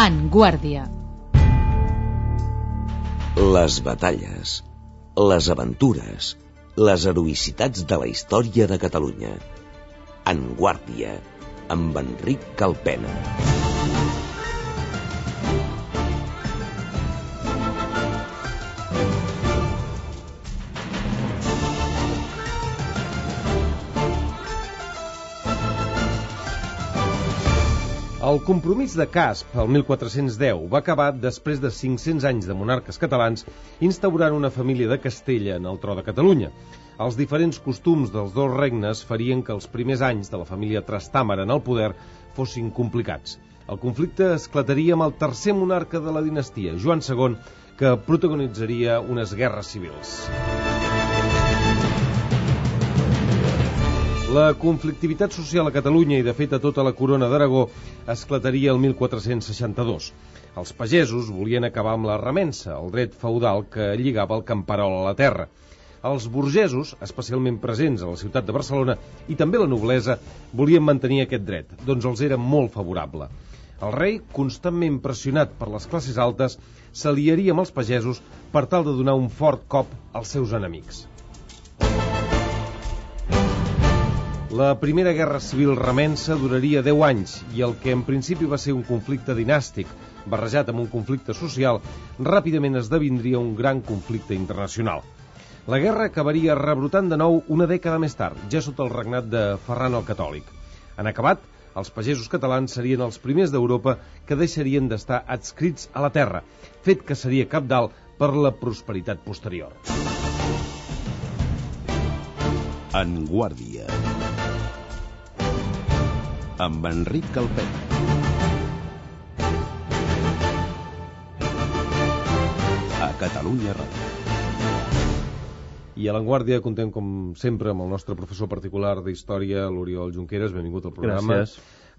En Guàrdia. Les batalles, les aventures, les heroïcitats de la història de Catalunya. En Guàrdia, amb Enric Calpena. El compromís de Casp, el 1410, va acabar després de 500 anys de monarques catalans instaurant una família de Castella en el tro de Catalunya. Els diferents costums dels dos regnes farien que els primers anys de la família Trastàmara en el poder fossin complicats. El conflicte esclataria amb el tercer monarca de la dinastia, Joan II, que protagonitzaria unes guerres civils. La conflictivitat social a Catalunya i, de fet, a tota la corona d'Aragó esclataria el 1462. Els pagesos volien acabar amb la remença, el dret feudal que lligava el camperol a la terra. Els burgesos, especialment presents a la ciutat de Barcelona, i també la noblesa, volien mantenir aquest dret, doncs els era molt favorable. El rei, constantment pressionat per les classes altes, s'aliaria amb els pagesos per tal de donar un fort cop als seus enemics. La primera guerra civil remença duraria 10 anys i el que en principi va ser un conflicte dinàstic, barrejat amb un conflicte social, ràpidament esdevindria un gran conflicte internacional. La guerra acabaria rebrotant de nou una dècada més tard, ja sota el regnat de Ferran el Catòlic. En acabat, els pagesos catalans serien els primers d'Europa que deixarien d'estar adscrits a la terra, fet que seria cabdal per la prosperitat posterior. En Guàrdia, amb Enric Calpena. A Catalunya Ràdio. I a l'Avantguàrdia contem, com sempre, amb el nostre professor particular d'Història, l'Oriol Junqueras. Benvingut al programa. Gràcies.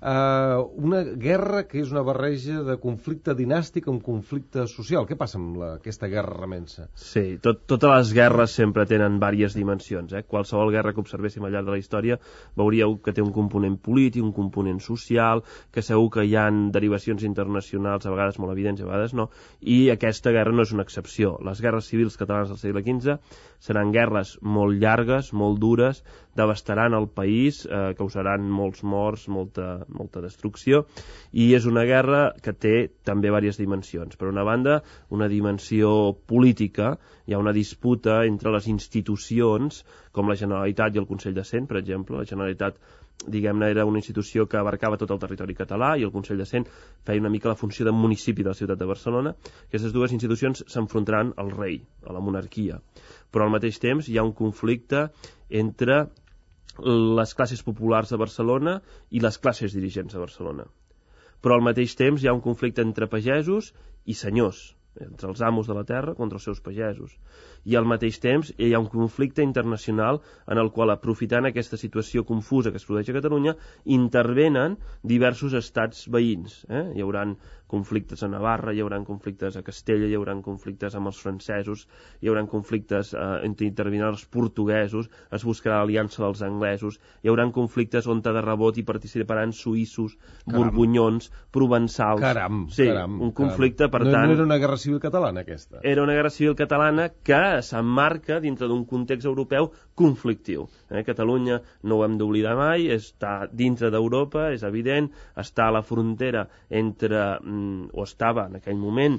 Una guerra que és una barreja de conflicte dinàstic amb conflicte social. Què passa amb aquesta guerra remença? Sí, totes les guerres sempre tenen diverses dimensions. Qualsevol guerra que observéssim al llarg de la història veuríeu que té un component polític, un component social, que segur que hi ha derivacions internacionals, a vegades molt evidents, a vegades no, i aquesta guerra no és una excepció. Les guerres civils catalanes del segle XV seran guerres molt llargues, molt dures, devastaran el país, causaran molts morts, molta destrucció, i és una guerra que té també diverses dimensions. Per una banda, una dimensió política, hi ha una disputa entre les institucions, com la Generalitat i el Consell de Cent, per exemple. La Generalitat, diguem-ne, era una institució que abarcava tot el territori català i el Consell de Cent feia una mica la funció de municipi de la ciutat de Barcelona. Aquestes dues institucions s'enfrontaran al rei, a la monarquia. Però al mateix temps hi ha un conflicte entre les classes populars de Barcelona i les classes dirigents de Barcelona. Però al mateix temps hi ha un conflicte entre pagesos i senyors, entre els amos de la terra contra els seus pagesos. I al mateix temps hi ha un conflicte internacional en el qual, aprofitant aquesta situació confusa que es produeix a Catalunya, intervenen diversos estats veïns. Hi haurà conflictes a Navarra, hi haurà conflictes a Castella, hi haurà conflictes amb els francesos, hi haurà conflictes entre intervenen els portuguesos, es buscarà l'aliança dels anglesos, hi haurà conflictes on de rebot hi participaran suïssos, borgonyons, provençals. Caram. Un conflicte, per tant... No era una guerra civil catalana, aquesta? Era una guerra civil catalana que s'emmarca dintre d'un context europeu conflictiu. Catalunya, no ho hem d'oblidar mai, està dintre d'Europa, és evident, està a la frontera entre, o estava en aquell moment,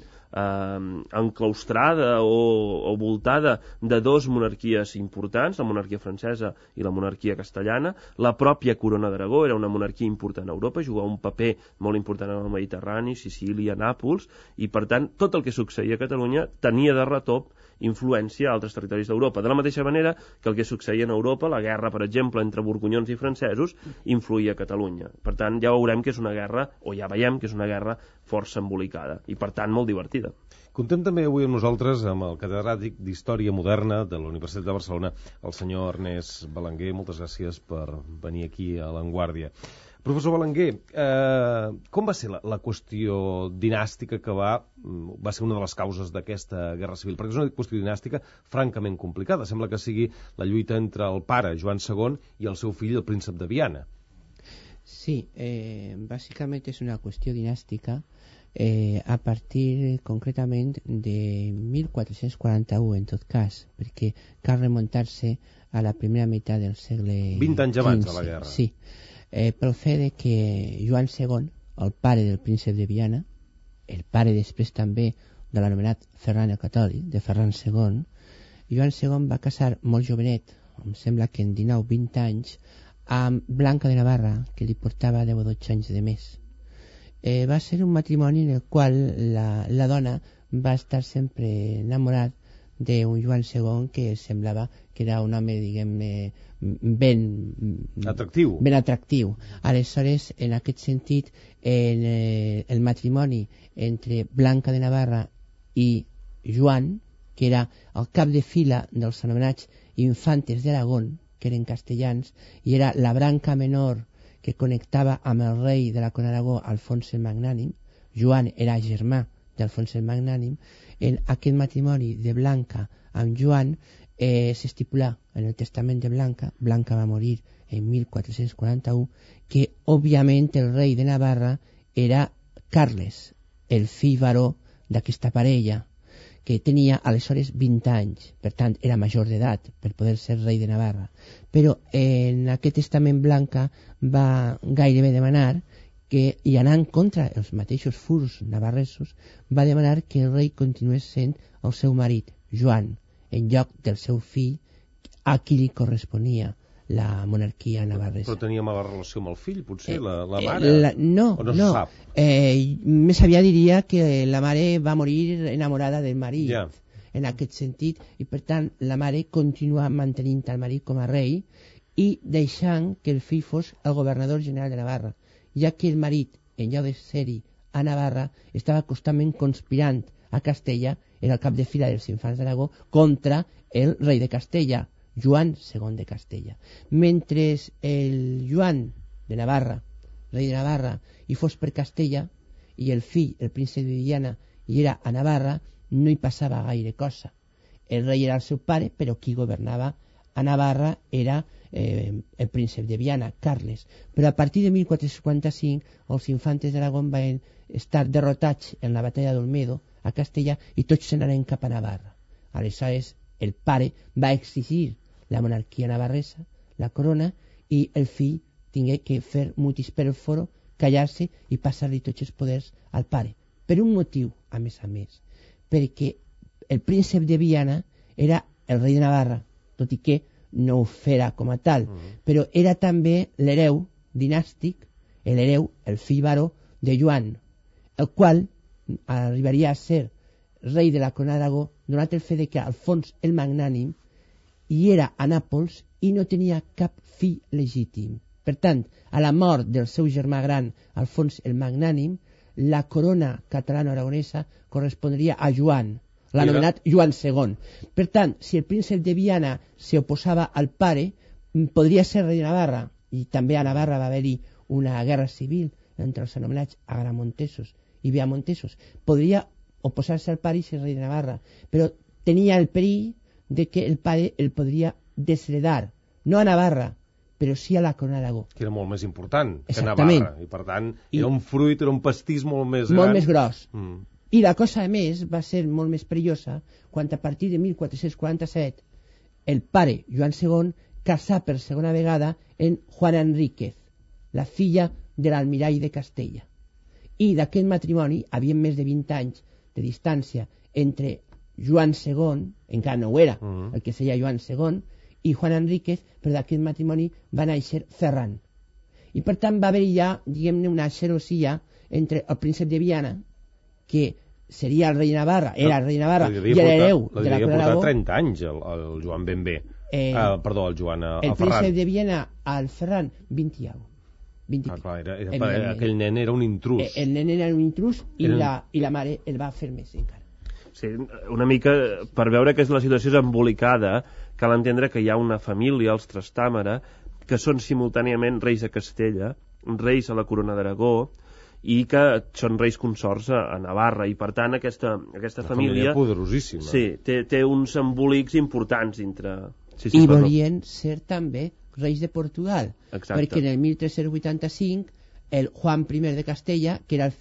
enclaustrada o voltada de dos monarquies importants, la monarquia francesa i la monarquia castellana. La pròpia Corona d'Aragó era una monarquia important a Europa, jugava un paper molt important en el Mediterrani, Sicília, Nàpols, i per tant tot el que succeïa a Catalunya tenia de retop influència a altres territoris d'Europa. De la mateixa manera que el que succeïa en Europa, la guerra, per exemple, entre borgonyons i francesos, influïa a Catalunya. Per tant, ja veurem que és una guerra, o ja veiem que és una guerra força embolicada, i per tant molt divertida. Contem també avui amb nosaltres amb el catedràtic d'Història Moderna de la Universitat de Barcelona, el senyor Ernest Belenguer. Moltes gràcies per venir aquí a l'Avantguàrdia. Professor Belenguer, com va ser la qüestió dinàstica que va ser una de les causes d'aquesta guerra civil? Perquè és una qüestió dinàstica francament complicada. Sembla que sigui la lluita entre el pare, Joan II, i el seu fill, el príncep de Viana. Sí, básicamente es una cuestión dinástica a partir concretament de 1441 en tot cas, perquè cal remuntar-se a la primera meitat del segle 20 anys abans XV, de la guerra. Sí, pel fet de que Joan II, el pare del príncep de Viana, el pare després també de l'anomenat Ferran el Catòlic, de Ferran II, Joan II va casar molt jovenet, em sembla que en 19-20 anys, amb Blanca de Navarra, que li portava 10 o 12 anys de més. Va ser un matrimoni en el qual la dona va estar sempre enamorat d'un Joan II que semblava que era un home, diguem-ne, ben atractiu. Aleshores, en aquest sentit, el matrimoni entre Blanca de Navarra i Joan, que era el cap de fila dels anomenats infantes d'Aragón, que eren castellans, i era la branca menor que connectava amb el rei de la Corona d'Aragó, Alfons el Magnànim. Joan era germà d'Alfons el Magnànim. En aquest matrimoni de Blanca amb Joan s'estipula en el testament de Blanca, Blanca va morir en 1441, que òbviament el rei de Navarra era Carles, el fill varó d'aquesta parella, que tenia aleshores 20 anys, per tant era major d'edat per poder ser rei de Navarra. Però en aquest testament Blanca va gairebé demanar que, i anant contra els mateixos furs navarresos, va demanar que el rei continués sent el seu marit, Joan, en lloc del seu fill, a qui li corresponia la monarquia navarresa. Però tenia mala relació amb el fill, potser, la mare? No. Se sap? Més aviat diria que la mare va morir enamorada del marit, en aquest sentit, i per tant la mare continua mantenint el marit com a rei i deixant que el fill fos el governador general de Navarra, ja que el marit, en lloc de ser-hi a Navarra, estava constantment conspirant a Castella, era el cap de fila dels infants d'Aragó, contra el rei de Castella, Joan II de Castella. Mentre el Joan de Navarra, rei de Navarra, hi fos per Castella, i el fill, el príncep de Viana, hi era a Navarra, no hi passava gaire cosa. El rei era el seu pare, però qui governava a Navarra era el príncep de Viana, Carles. Però a partir de 1455 els infantes d'Aragón van estar derrotats en la batalla d'Olmedo a Castella i tots se n'anaren cap a Navarra. Aleshores el pare va exigir la monarquia navarresa, la corona, i el fill tingué que fer mutis per el foro, callar-se i passar-li tots els poders al pare. Per un motiu, a més, perquè el príncep de Viana era el rei de Navarra, tot i que no ho fera com a tal, però era també l'hereu dinàstic, l'hereu, el fill varó de Joan, el qual arribaria a ser rei de la Corona d'Aragó, donat el fet que Alfons el Magnànim hi era a Nàpols i no tenia cap fill legítim. Per tant, a la mort del seu germà gran, Alfons el Magnànim, la corona catalano-aragonesa correspondria a Joan, l'anomenat Joan II. Per tant, si el príncep de Viana s'oposava al pare, podria ser rei de Navarra, i també a Navarra va haver-hi una guerra civil entre els anomenats agramontesos i viamontesos. Podria oposar-se al pare i ser rei de Navarra, però tenia el perill de que el pare el podria desheredar, no a Navarra, però sí a la Corona d'Aragó. Que era molt més important que Navarra, i per tant era un fruit, era un pastís molt més gran. Molt més gros. I la cosa, a més, va ser molt més perillosa quan a partir de 1447 el pare, Joan II, casà per segona vegada en Juana Enríquez, la filla de l'almirall de Castella. I d'aquest matrimoni, havia més de 20 anys de distància entre Joan II, encara no ho era, el que seria Joan II, i Juan Enríquez, però d'aquest matrimoni va néixer Ferran. I per tant va haver-hi ja, diguem-ne, una xerosia entre el príncep de Viana, que seria el rei de Navarra, era el rei de Navarra, i l'hereu de la Corona d'Aragó. 30 anys el Joan ben bé. Perdó, el Joan, el Ferran. El príncep de Viana al Ferran, 20 i alguna. Clar, aquell nen era un intrus. El nen era un intrus i la mare el va fer més encara. Sí, una mica per veure que la situació és embolicada, cal entendre que hi ha una família, els Trastàmara, que són simultàniament reis de Castella, reis a la Corona d'Aragó, i que són reis consorts a Navarra, i per tant aquesta família poderosíssima. Sí, té uns embolics importants dintre. I volien ser també reis de Portugal. Exacte. Perquè en el 1385 el Juan I de Castella, que era el fill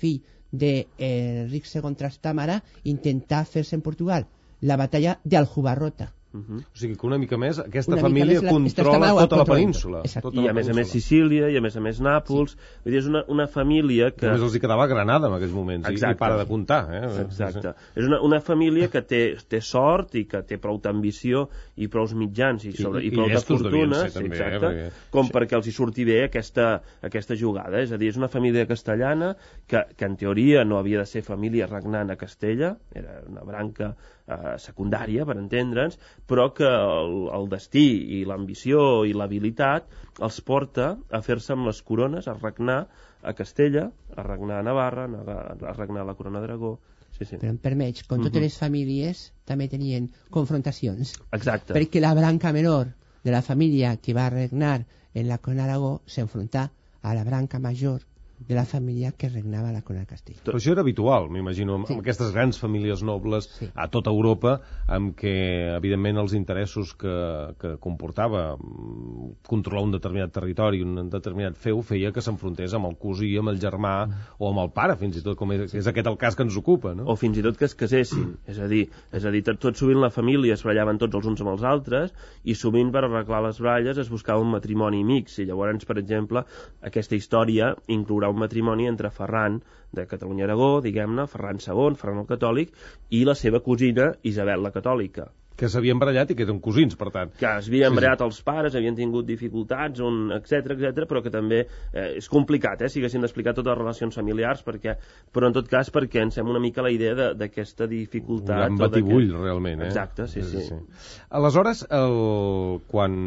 de Enric II Trastámara intentar fer-se en Portugal la batalla d'Aljubarrota. O sigui que una mica més aquesta família controla tota la península. I a més Sicília, i a més Nàpols. Vull dir, és una família que... Només els hi quedava Granada en aquells moments, i para de comptar. Exacte. És una família que té sort i que té prou ambició i prous mitjans i prou de fortunes, com perquè els hi surti bé aquesta jugada. És a dir, és una família castellana que en teoria no havia de ser família regnant a Castella, era una branca secundària, per entendre'ns, però que el destí i l'ambició i l'habilitat els porta a fer-se amb les corones, a regnar a Castella, a regnar a Navarra, a regnar a la corona d'Aragó. Sí. Però em permets, com totes les famílies també tenien confrontacions. Exacte. Perquè la branca menor de la família que va regnar en la corona d'Aragó s'enfrontà a la branca major de la família que regnava a la corona de Castella. Però això era habitual, m'imagino, amb aquestes grans famílies nobles a tota Europa, amb què, evidentment, els interessos que comportava controlar un determinat territori, un determinat feu, feia que s'enfrontés amb el cosí, amb el germà o amb el pare, fins i tot, com és aquest el cas que ens ocupa, no? O fins i tot que es casessin. És a dir, tot sovint la família es barallaven tots els uns amb els altres i sovint per arreglar les baralles es buscava un matrimoni mix. I llavors, per exemple, aquesta història inclourà un matrimoni entre Ferran de Catalunya-Aragó, diguem-ne, Ferran II, Ferran el Catòlic, i la seva cosina Isabel la Catòlica. Que s'havien barallat i que eren cosins, per tant. Que es havien barallat els pares, havien tingut dificultats, etc, però que també és complicat, si haguéssim d'explicar totes les relacions familiars, però en tot cas perquè ens fem una mica la idea d'aquesta dificultat. Un gran batibull, realment. Exacte, sí. Aleshores, quan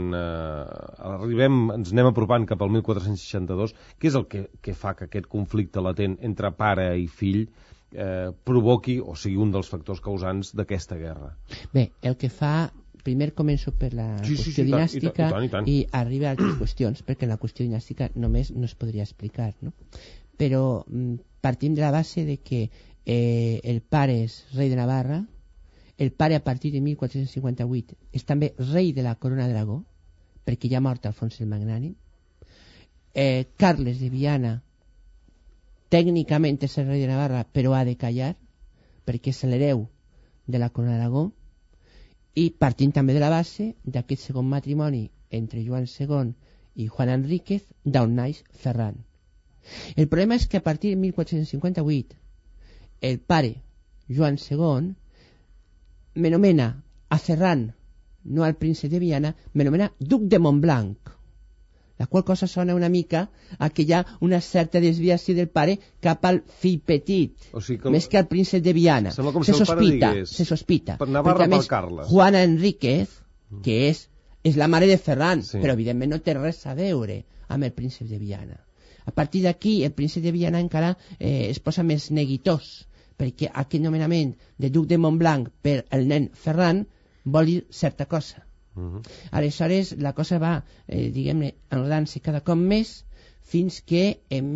ens anem apropant cap al 1462, què és el que fa que aquest conflicte latent entre pare i fill provoqui, o sigui, un dels factors causants d'aquesta guerra? Bé, el que fa... Primer començo per la qüestió dinàstica i arriba a altres qüestions, perquè la qüestió dinàstica només no es podria explicar, no? Però partim de la base de que el pare és rei de Navarra, el pare a partir de 1458 és també rei de la corona d'Aragó, perquè ja ha mort Alfons el Magnànim. Carles de Viana tècnicament és el rei de Navarra, però ha de callar, perquè és l'hereu de la corona d'Aragó, i partint també de la base d'aquest segon matrimoni entre Joan II i Juan Enríquez, d'on naix Ferran. El problema és que a partir de 1458 el pare, Joan II, m'anomena a Ferran, no al príncep de Viana, m'anomena duc de Montblanc, la qual cosa sona una mica a que hi ha una certa desviació del pare cap al fill petit, o sigui més que al príncep de Viana. Se sospita. Per Navarra, per Carles. Juana Enríquez, que és la mare de Ferran, però evidentment no té res a veure amb el príncep de Viana. A partir d'aquí, el príncep de Viana encara es posa més neguitós, perquè aquest nomenament de duc de Montblanc per el nen Ferran vol dir certa cosa. Aleshores la cosa va diguem-ne enredant-se cada cop més fins que en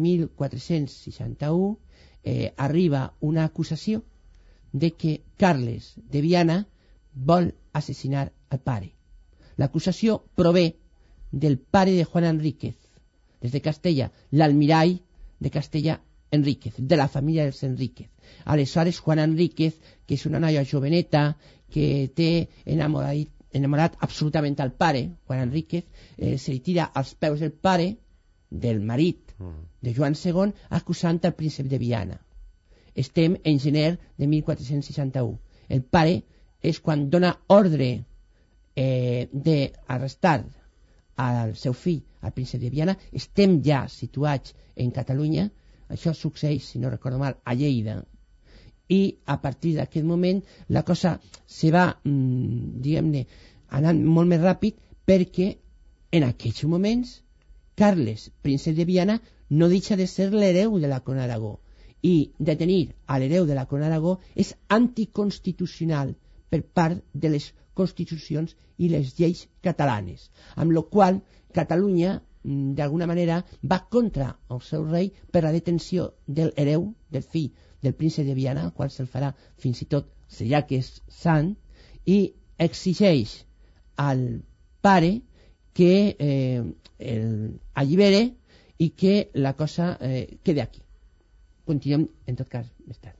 1461 arriba una acusació de que Carles de Viana vol assassinar al pare. L'acusació prové del pare de Juan Enríquez, des de Castella, l'almirall de Castella Enríquez, de la família dels Enríquez. Aleshores Juan Enríquez, que és una noia joveneta que té enamorat absolutament al pare, Juan Enríquez, se li tira als peus del pare, del marit de Joan II, acusant el príncep de Viana. Estem en gener de 1461. El pare és quan dona ordre d'arrestar al seu fill, al príncep de Viana. Estem ja situats en Catalunya. Això succeeix, si no recordo mal, a Lleida. I a partir d'aquest moment la cosa se va, diguem-ne, anant molt més ràpid, perquè en aquests moments Carles, príncep de Viana, no deixa de ser l'hereu de la corona d'Aragó, i detenir a l'hereu de la corona d'Aragó és anticonstitucional per part de les constitucions i les lleis catalanes, amb la qual Catalunya d'alguna manera va contra el seu rei per la detenció de l'hereu, del fill del príncep de Viana, el qual se'l farà fins i tot, ja que és sant, i exigeix al pare que allibere i que la cosa quede aquí. continuem, en tot cas, més tard.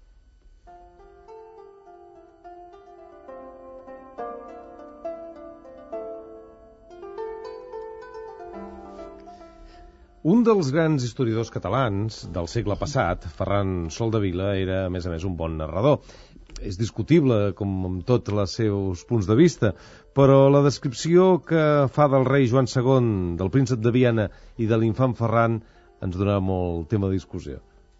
Un dels grans historiadors catalans del segle passat, Ferran Soldevila, era, a més, un bon narrador. És discutible, com amb tots els seus punts de vista, però la descripció que fa del rei Joan II, del príncep de Viana i de l'infant Ferran ens dona molt tema de discussió.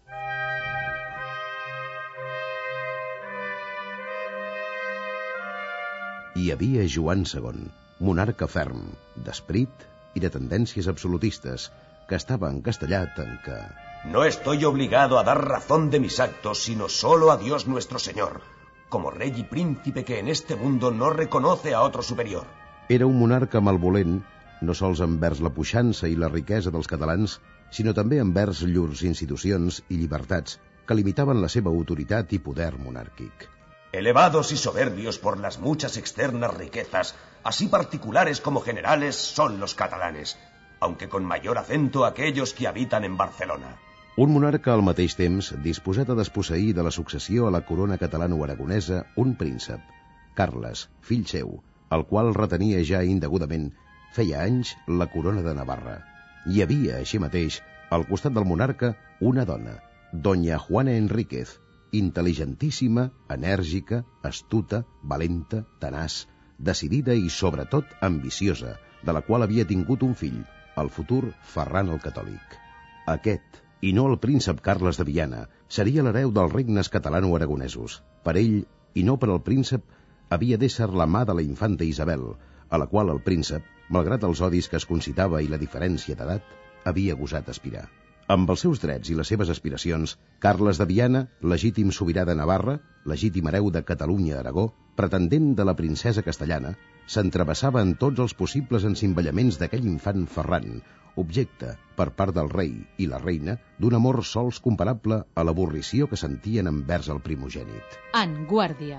Hi havia Joan II, monarca ferm, d'esperit i de tendències absolutistes, que estaba encastellat en que... No estoy obligado a dar razón de mis actos, sino solo a Dios nuestro Señor, como rey y príncipe que en este mundo no reconoce a otro superior. Era un monarca malvolent, no sols envers la puixança i la riquesa dels catalans, sinó també envers llurs institucions i llibertats, que limitaven la seva autoritat i poder monàrquic. Elevados y soberbios por las muchas externas riquezas, así particulares como generales, son los catalanes, aunque con mayor acento aquellos que habitan en Barcelona. Un monarca al mateix temps disposat a desposseir de la successió a la corona catalano-aragonesa un príncep, Carles, fill seu, el qual retenia ja indegudament, feia anys, la corona de Navarra. Hi havia, així mateix, al costat del monarca, una dona, Doña Juana Enríquez, intel·ligentíssima, enèrgica, astuta, valenta, tenaç, decidida i, sobretot, ambiciosa, de la qual havia tingut un fill, el futur Ferran el Catòlic. Aquest, i no el príncep Carles de Viana, seria l'hereu dels regnes catalano-aragonesos. Per ell, i no per al príncep, havia d'ésser la mà de la infanta Isabel, a la qual el príncep, malgrat els odis que es concitava i la diferència d'edat, havia gosat aspirar. Amb els seus drets i les seves aspiracions, Carles de Viana, legítim sobirà de Navarra, legítim hereu de Catalunya-Aragó, pretendent de la princesa castellana, s'entrebassava en tots els possibles encimbellaments d'aquell infant Ferran, objecte, per part del rei i la reina, d'un amor sols comparable a l'avorrició que sentien envers el primogènit. En Guàrdia.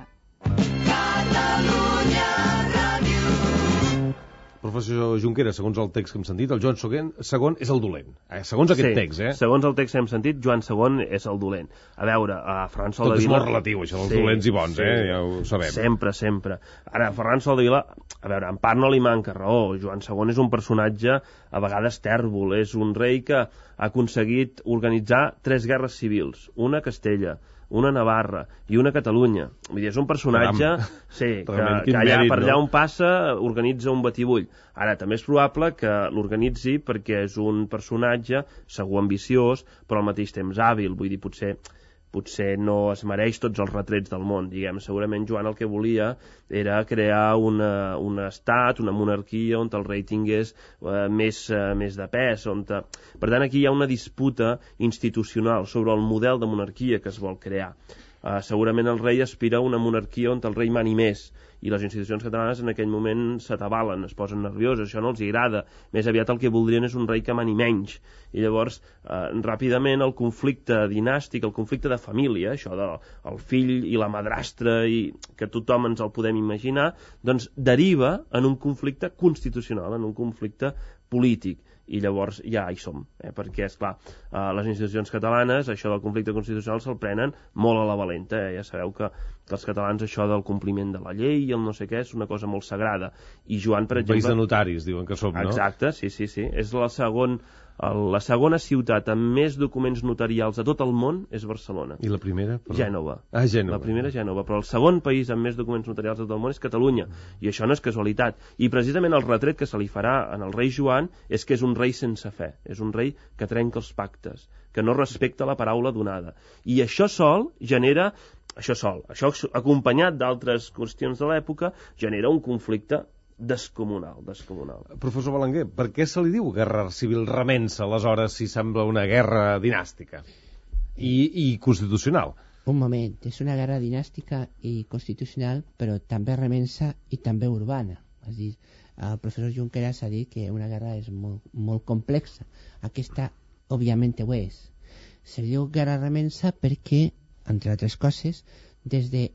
Catalunya Ràdio. Professor Junqueras, segons el text que hem sentit, el Joan II és el dolent. Segons aquest text, segons el text que hem sentit, Joan II és el dolent. A veure, a Ferran Soldevila... Tot és molt relatiu, això, dels dolents i bons, ja ho sabem. Sempre, sempre. Ara, Ferran Soldevila, a veure, en part no li manca raó. Joan II és un personatge a vegades tèrbol. És un rei que ha aconseguit organitzar 3 guerres civils. Una a Castella, una a Navarra i una a Catalunya. Vull dir, és un personatge que allà, per allà on passa organitza un batibull. Ara, també és probable que l'organitzi perquè és un personatge segur ambiciós, però al mateix temps hàbil. Vull dir, potser no es mereix tots els retrets del món, diguem. Segurament Joan el que volia era crear un estat, una monarquia on el rei tingués més de pes. Per tant, aquí hi ha una disputa institucional sobre el model de monarquia que es vol crear. Segurament el rei aspira a una monarquia on el rei mani més, i les institucions catalanes en aquell moment s'atabalen, es posen nervioses, això no els agrada. Més aviat el que voldrien és un rei que mani menys. I llavors, ràpidament, el conflicte dinàstic, el conflicte de família, això del fill i la madrastra, i que tothom ens el podem imaginar, doncs deriva en un conflicte constitucional, en un conflicte polític. I llavors ja hi som, perquè, esclar, les institucions catalanes, això del conflicte constitucional se'l prenen molt a la valenta. Ja sabeu que els catalans això del compliment de la llei i el no sé què és una cosa molt sagrada. I Joan, per exemple... País de notaris, diuen que som, no? Exacte, sí. És la segona ciutat amb més documents notarials a tot el món és Barcelona. I la primera? Gènova. Gènova. La primera Gènova, però el segon país amb més documents notarials a tot el món és Catalunya. I això no és casualitat. I precisament el retret que se li farà en el rei Joan és que és un rei sense fe, és un rei que trenca els pactes, que no respecta la paraula donada. I això genera, això acompanyat d'altres qüestions de l'època, genera un conflicte descomunal. Professor Belenguer, per què se li diu guerra civil remença, aleshores, si sembla una guerra dinàstica i constitucional? Un moment, és una guerra dinàstica i constitucional, però també remença i també urbana. És a dir, el professor Junqueras ha dit que una guerra és molt complexa. Aquesta, òbviament, ho és. Se li diu guerra remença perquè, entre altres coses, des de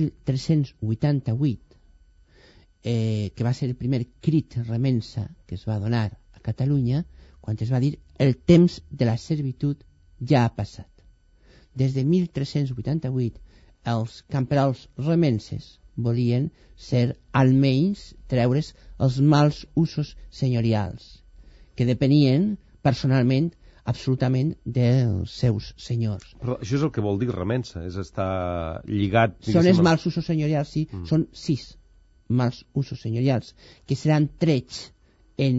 1388, que va ser el primer crit remença que es va donar a Catalunya, quan es va dir el temps de la servitud ja ha passat. des de 1388 els camperols remenses volien ser almenys treure's els mals usos senyorials que depenien personalment absolutament dels seus senyors. Però això és el que vol dir remensa, és estar lligat... Són els mals usos senyorials, sí, són 6 mals usos senyorials que seran trets en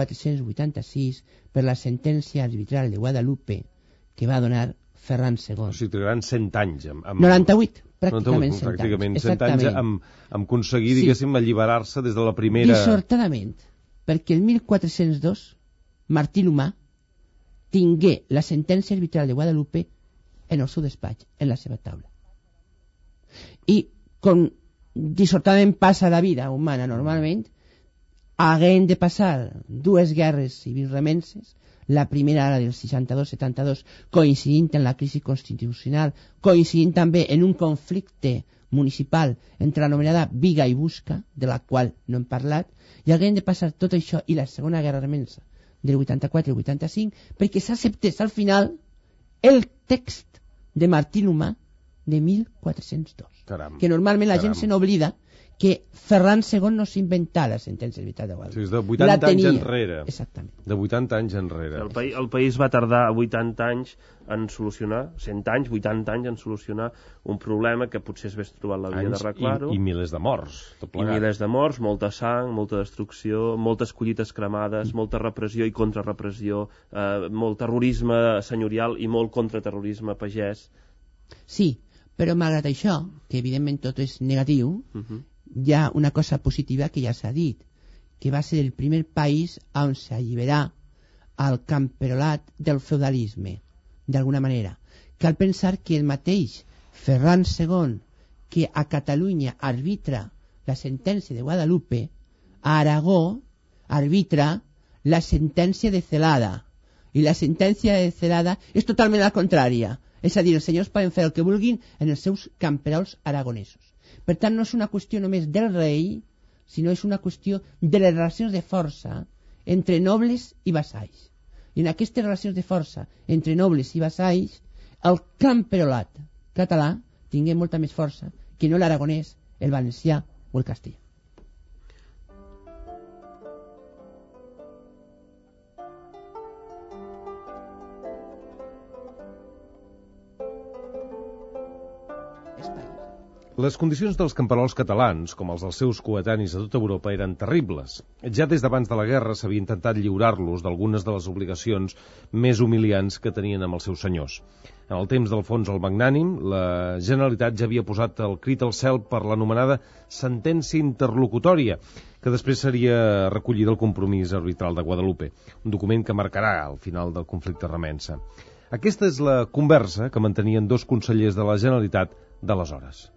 1486 per la sentència arbitral de Guadalupe que va donar Ferran II. O sigui, trigaran 100 anys. 98, pràcticament 100 anys. Pràcticament 100 anys en aconseguir, diguéssim, alliberar-se des de la primera... Dissortadament, perquè el 1402 Martí l'Humà tingué la sentència arbitral de Guadalupe en el seu despatx, en la seva taula. I com dissortadament passa la vida humana normalment, haguem de passar 2 guerres civils remenses, la primera la del 62-72, coincidint en la crisi constitucional, coincidint també en un conflicte municipal entre l'anomenada Viga i Busca, de la qual no hem parlat, i haguem de passar tot això i la segona guerra remensa del 84 i el 85 perquè s'acceptés al final el text de Martí l'Humà de 1402. Caram, que normalment la gent se n'oblida que Ferran II no s'inventà la sentència arbitral de Guadalupe. Sí, és de 80 anys enrere. Exactament. De 80 anys enrere. El país va tardar 80 anys en solucionar, 100 anys, 80 anys en solucionar un problema que potser s'hagués trobat la via d'arreglar-ho. I milers de morts. I milers de morts, molta sang, molta destrucció, moltes collites cremades, molta repressió i contrarrepressió, molt terrorisme senyorial i molt contraterrorisme pagès. Sí, però malgrat això, que evidentment tot és negatiu, hi ha una cosa positiva que ja s'ha dit, que va ser el primer país on s'alliberà el camperolat del feudalisme, d'alguna manera. Cal pensar que el mateix Ferran II, que a Catalunya arbitra la sentència de Guadalupe, a Aragó arbitra la sentència de Celada, i la sentència de Celada és totalment la contrària, és a dir, els senyors poden fer el que vulguin en els seus camperols aragonesos. Per tant, no és una qüestió només del rei, sinó és una qüestió de les relacions de força entre nobles i vassalls. I en aquestes relacions de força entre nobles i vassalls, el camperolat català tingué molta més força que no l'aragonès, el valencià o el castellà. Les condicions dels camperols catalans, com els dels seus coetanis a tota Europa, eren terribles. Ja des d'abans de la guerra s'havia intentat lliurar-los d'algunes de les obligacions més humiliants que tenien amb els seus senyors. En el temps d'Alfons el Magnànim, la Generalitat ja havia posat el crit al cel per l'anomenada sentència interlocutòria, que després seria recollida al compromís arbitral de Guadalupe, un document que marcarà el final del conflicte remensa. Aquesta és la conversa que mantenien 2 consellers de la Generalitat d'aleshores.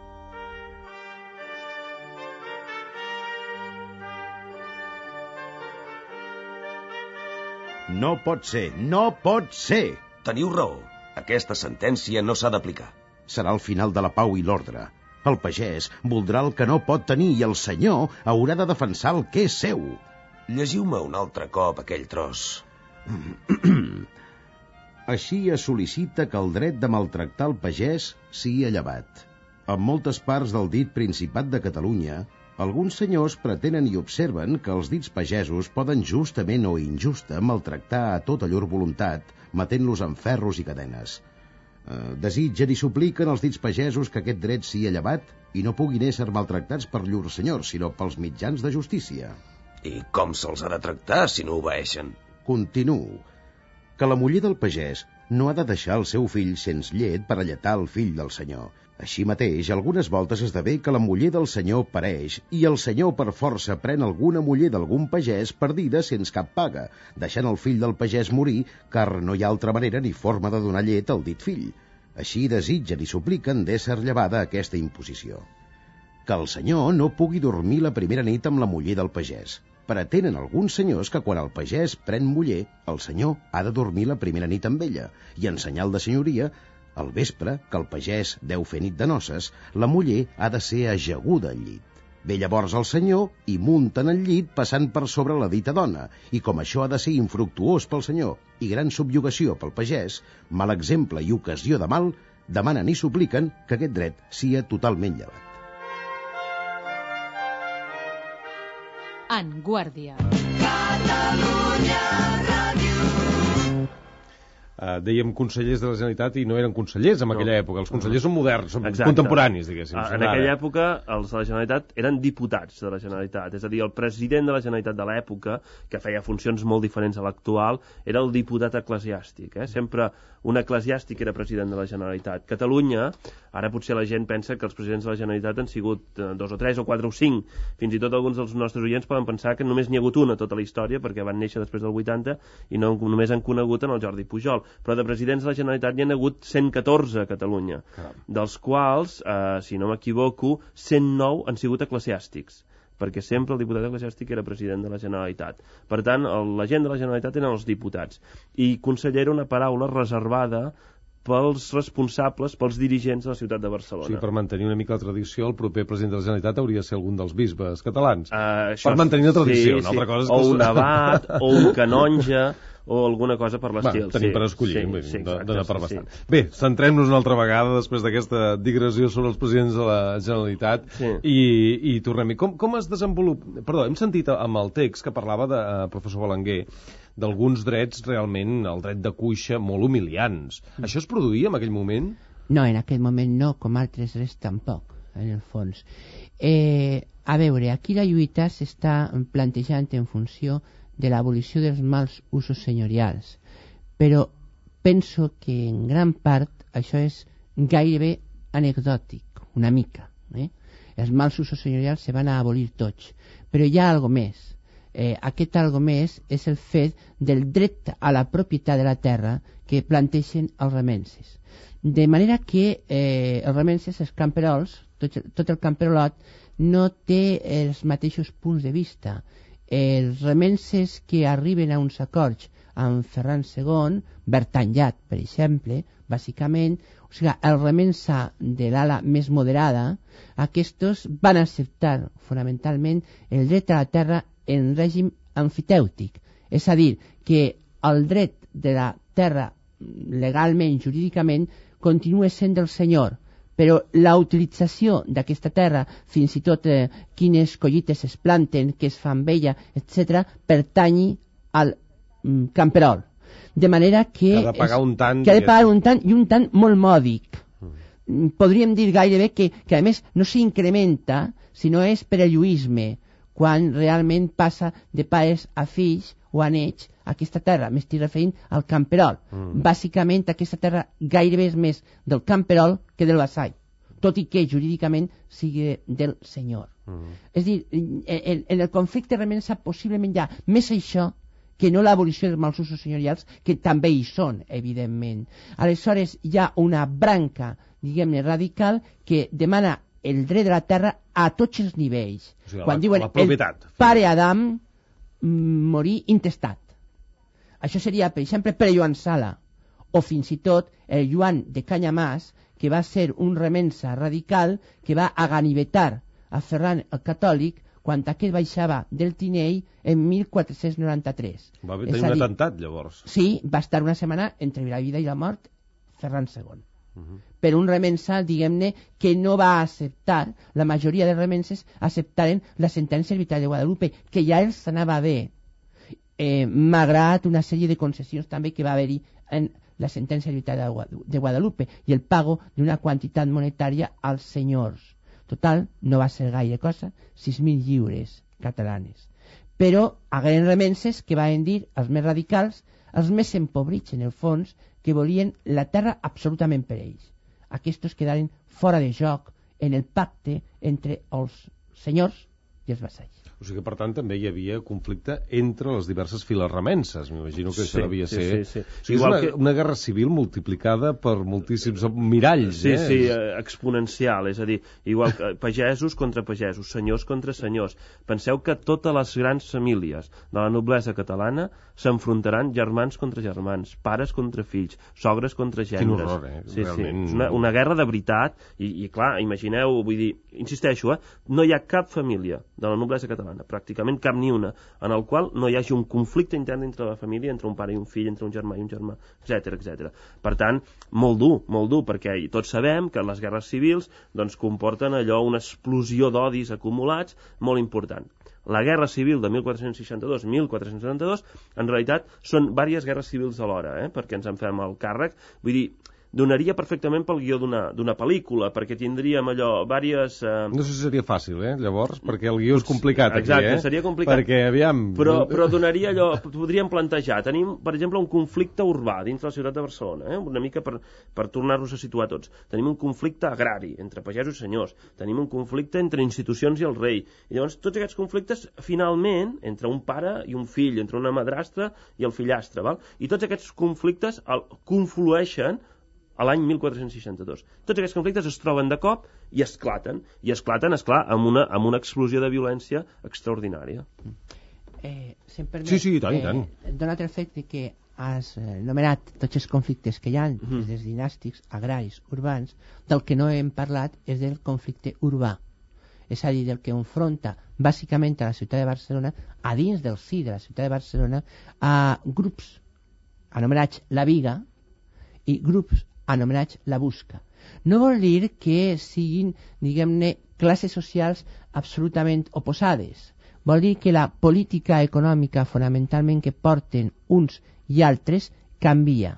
No pot ser, no pot ser! Teniu raó. Aquesta sentència no s'ha d'aplicar. Serà el final de la pau i l'ordre. El pagès voldrà el que no pot tenir i el senyor haurà de defensar el que és seu. Llegiu-me un altre cop aquell tros. Així es sol·licita que el dret de maltractar el pagès sigui allevat. En moltes parts del dit Principat de Catalunya, alguns senyors pretenen i observen que els dits pagesos poden justament o injusta maltractar a tota llur voluntat, matent-los amb ferros i cadenes. Desitgen i supliquen els dits pagesos que aquest dret sigui llevat i no puguin ésser maltractats per llurs senyors, sinó pels mitjans de justícia. I com se'ls ha de tractar si no obeeixen? Continuo. Que la muller del pagès no ha de deixar el seu fill sense llet per alletar el fill del senyor. Així mateix, algunes voltes esdevé que la muller del senyor pareix i el senyor per força pren alguna muller d'algun pagès perdida sense cap paga, deixant el fill del pagès morir, car no hi ha altra manera ni forma de donar llet al dit fill. Així desitgen i supliquen d'ésser llevada aquesta imposició. Que el senyor no pugui dormir la primera nit amb la muller del pagès. Pretenen alguns senyors que quan el pagès pren muller, el senyor ha de dormir la primera nit amb ella, i en senyal de senyoria, al vespre, que el pagès deu fer nit de noces, la muller ha de ser ajaguda al llit. Ve llavors el senyor i munta en el llit passant per sobre la dita dona, i com això ha de ser infructuós pel senyor i gran subjugació pel pagès, mal exemple i ocasió de mal, demanen i supliquen que aquest dret sia totalment llevat. En Guàrdia. Dèiem consellers de la Generalitat i no eren consellers en aquella època. Els consellers són moderns, són Exacte. contemporanis, diguéssim. En aquella època, els de la Generalitat eren diputats de la Generalitat. És a dir, el president de la Generalitat de l'època, que feia funcions molt diferents a l'actual, era el diputat eclesiàstic. Sempre un eclesiàstic era president de la Generalitat. Catalunya, ara potser la gent pensa que els presidents de la Generalitat han sigut 2 o 3 o 4 o 5. Fins i tot alguns dels nostres oients poden pensar que només n'hi ha hagut una tota la història, perquè van néixer després del 80 i no només han conegut en el Jordi Pujol. Però de presidents de la Generalitat n'hi ha hagut 114 a Catalunya, dels quals, si no m'equivoco, 109 han sigut eclesiàstics, perquè sempre el diputat eclesiàstic era president de la Generalitat. Per tant, la gent de la Generalitat eren els diputats. I conseller era una paraula reservada pels responsables, pels dirigents de la ciutat de Barcelona. Sí, per mantenir una mica la tradició, el proper president de la Generalitat hauria de ser algun dels bisbes catalans. Per mantenir la tradició, una altra cosa és que... O un abat, o un canonge, o alguna cosa per l'estil. Tenim per escollir, dona per bastant. Bé, centrem-nos una altra vegada després d'aquesta digressió sobre els presidents de la Generalitat i tornem-hi. Com es desenvolupa... Perdó, hem sentit amb el text que parlava de professor Belenguer d'alguns drets realment, el dret de cuixa, molt humiliants. Això es produïa en aquell moment? No, en aquell moment no, com altres drets tampoc, en el fons. A veure, aquí la lluita s'està plantejant en funció de l'abolició dels mals usos senyorials, però penso que en gran part això és gairebé anecdòtic, una mica. Els mals usos senyorials se van a abolir tots, però hi ha algo més. Aquest algo més és el fet del dret a la propietat de la terra que plantegen els remenses. De manera que els remenses, els camperols, tot el camperolot, no té els mateixos punts de vista. Els remenses que arriben a uns acords amb Ferran II, Bertanllat, per exemple, bàsicament, o sigui, el remensa de l'ala més moderada, aquests van acceptar fonamentalment el dret a la terra en règim amfitèutic, és a dir, que el dret de la terra legalment, jurídicament, continua sent del senyor, però la utilització d'aquesta terra, fins i tot quines collites es planten, què es fa amb ella, etc., pertanyi al camperol. De manera que... ha de pagar un tant. Que ha de pagar un tant, i un tant molt mòdic. Podríem dir gairebé que a més no s'incrementa, sinó és per el lluïsme, quan realment passa de pares a fills o a nets aquesta terra. M'estic referint al camperol. Bàsicament aquesta terra gairebé és més del camperol que del vassall, tot i que jurídicament sigui del senyor. És a dir, en el conflicte remensa possiblement hi ha més això que no l'abolició dels mals usos senyorials, que també hi són, evidentment. Aleshores hi ha una branca, diguem-ne, radical, que demana el dret de la terra a tots els nivells. O sigui, quan diuen el pare Adam morir intestat. Això seria, per exemple, per Joan Sala, o fins i tot el Joan de Canyamàs, que va ser un remensa radical que va aganivetar a Ferran el Catòlic quan aquest baixava del Tinell en 1493. Va tenir un atemptat, llavors. Sí, va estar una setmana entre la vida i la mort Ferran II. Per un remensa, diguem-ne, que no va acceptar, la majoria de remenses acceptaren la sentència arbitral de Guadalupe, que ja els anava bé, malgrat una sèrie de concessions també que va haver-hi en la sentència arbitral de Guadalupe i el pago d'una quantitat monetària als senyors. Total, no va ser gaire cosa, 6.000 lliures catalanes. Però hagueren remenses que van dir els més radicals, els més empobrits en el fons, que volien la terra absolutament per ells. Aquests quedaren fora de joc en el pacte entre els senyors i els vassalls. O sigui que, per tant, també hi havia conflicte entre les diverses files remenses. M'imagino que això devia ser... Sí. O sigui, és una guerra civil multiplicada per moltíssims miralls. Sí, exponencial. És a dir, igual que pagesos contra pagesos, senyors contra senyors. Penseu que totes les grans famílies de la noblesa catalana s'enfrontaran germans contra germans, pares contra fills, sogres contra gendres. Quin horror, realment. Sí. Una guerra de veritat. I clar, imagineu, vull dir, insisteixo, no hi ha cap família de la noblesa catalana, pràcticament cap ni una, en el qual no hi hagi un conflicte intern entre la família, entre un pare i un fill, entre un germà i un germà, etc. Per tant, molt dur, perquè tots sabem que les guerres civils doncs, comporten allò, una explosió d'odis acumulats molt important. La guerra civil de 1462-1472 en realitat són diverses guerres civils alhora, perquè ens en fem el càrrec. Vull dir, donaria perfectament pel guió d'una pel·lícula, perquè tindríem allò, diverses... No sé si seria fàcil, llavors, perquè el guió és complicat aquí, Exacte, seria complicat. Perquè, aviam... Però donaria allò, podríem plantejar, tenim, per exemple, un conflicte urbà dins la ciutat de Barcelona, una mica per tornar-nos a situar tots. Tenim un conflicte agrari, entre pagesos i senyors, tenim un conflicte entre institucions i el rei, i llavors tots aquests conflictes, finalment, entre un pare i un fill, entre una madrastra i el fillastre, val? I tots aquests conflictes conflueixen a l'any 1462. Tots aquests conflictes es troben de cop i esclaten, esclar, amb una explosió de violència extraordinària. Si em permet, sí, tant. Donat el fet que has enumerat tots els conflictes que hi ha, des dels dinàstics, agraris, urbans, del que no hem parlat és del conflicte urbà. És a dir, del que enfronta bàsicament a la ciutat de Barcelona, a dins del si de la ciutat de Barcelona, a grups anomenats la Biga i grups anomenats la Busca. No vol dir que siguin, diguem-ne, classes socials absolutament oposades. Vol dir que la política econòmica fonamentalment que porten uns i altres canvia.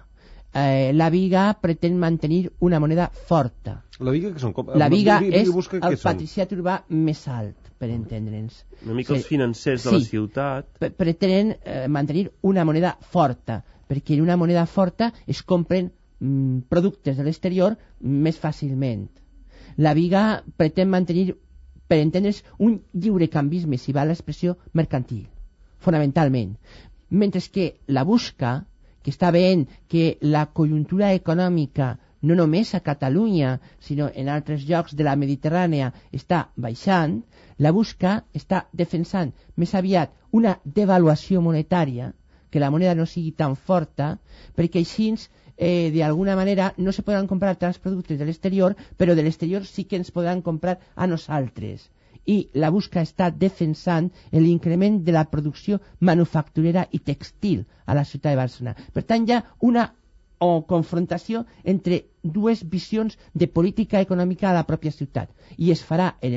La Biga pretén mantenir una moneda forta. La Biga que són La Biga és el patriciat urbà més alt, per entendre'ns. Una mica els financers de la ciutat. Pretenen mantenir una moneda forta, perquè en una moneda forta es compren productes de l'exterior més fàcilment. La Biga pretén mantenir, per entendre's, un lliurecanvisme, si va l'expressió, mercantil, fonamentalment. Mentre que la Busca, que està veient que la conjuntura econòmica no només a Catalunya, sinó en altres llocs de la Mediterrània està baixant, la Busca està defensant més aviat una devaluació monetària, que la moneda no sigui tan forta, perquè així d'alguna manera no se podran comprar tants productes de l'exterior, però de l'exterior sí que ens podran comprar a nosaltres. I la Busca està defensant l'increment de la producció manufacturera i textil a la ciutat de Barcelona. Per tant, hi ha una confrontació entre dues visions de política econòmica a la pròpia ciutat. I es farà en el